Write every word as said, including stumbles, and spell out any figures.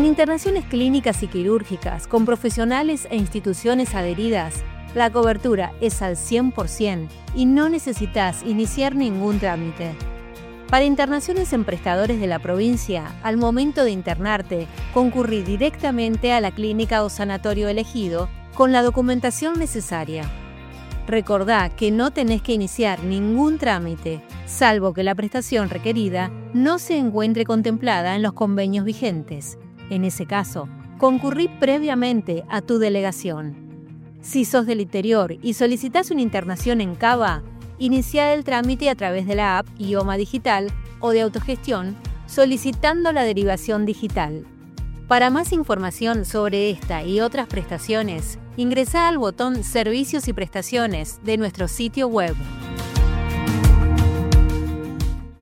internaciones clínicas y quirúrgicas con profesionales e instituciones adheridas, la cobertura es al cien por ciento y no necesitas iniciar ningún trámite. Para internaciones en prestadores de la provincia, al momento de internarte, concurrí directamente a la clínica o sanatorio elegido con la documentación necesaria. Recordá que no tenés que iniciar ningún trámite, salvo que la prestación requerida no se encuentre contemplada en los convenios vigentes. En ese caso, concurrí previamente a tu delegación. Si sos del interior y solicitas una internación en Cava, inicia el trámite a través de la app IOMA Digital o de autogestión solicitando la derivación digital. Para más información sobre esta y otras prestaciones, ingresá al botón Servicios y Prestaciones de nuestro sitio web.